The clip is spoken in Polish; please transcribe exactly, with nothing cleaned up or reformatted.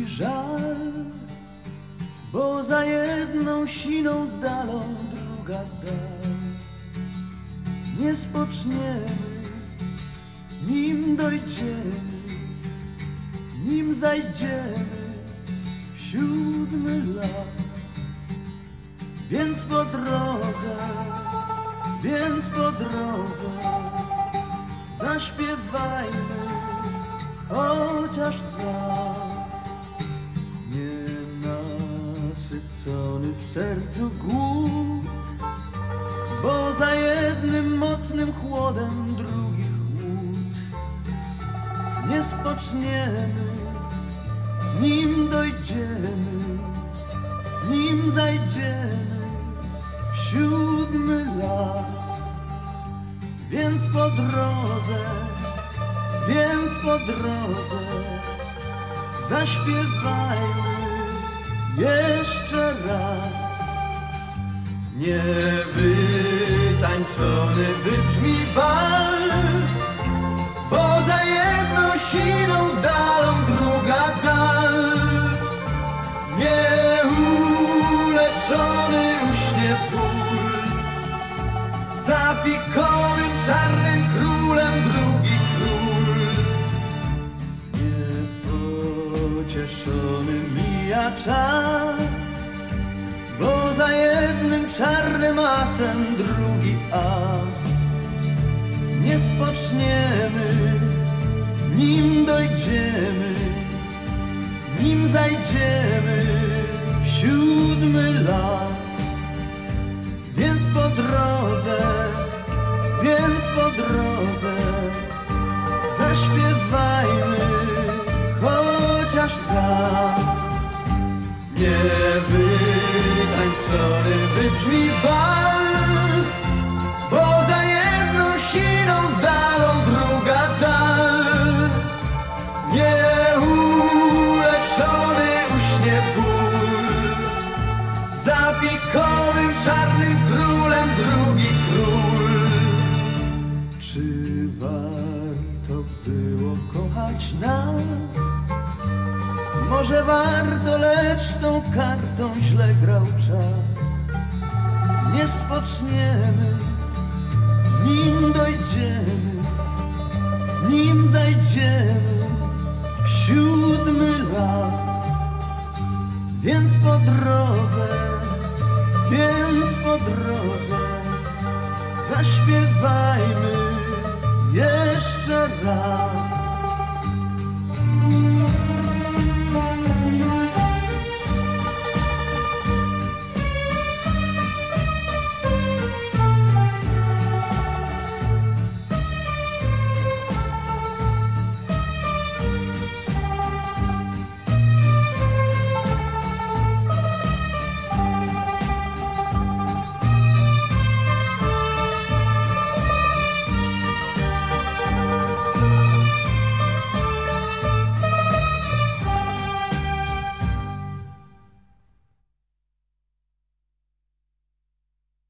żal, bo za jedną siną dalą druga dal. Nie spoczniemy, nim dojdziemy, nim zajdziemy w siódmy las. Więc po drodze, więc po drodze zaśpiewajmy chociaż raz. Nienasycony w sercu głód, bo za jednym mocnym chłodem drugi chłód. Nie spoczniemy, nim dojdziemy, nim zajdziemy w siódmy las. Więc po drodze, więc po drodze zaśpiewajmy jeszcze raz. Niewytańczony wybrzmi bal, bo za jedną siną dalą druga dal. Nieuleczony uśnie ból, za pikowym czarnym królem drugi król. Niepocieszony mija czas, bo za jednym czarnym asem drugi as. Nie spoczniemy, nim dojdziemy, nim zajdziemy w siódmy las. Więc po drodze, więc po drodze zaśpiewajmy chociaż raz. Niewytańczony wybrzmi bal, bo za jedną siną dalą druga dal. Nieuleczony uśnie ból, za pikowym czarnym królem drugi król. Czy warto było kochać nas? Może warto, lecz tą kartą źle grał czas. Nie spoczniemy, nim dojdziemy, nim zajdziemy w siódmy las. Więc po drodze, więc po drodze zaśpiewajmy jeszcze raz.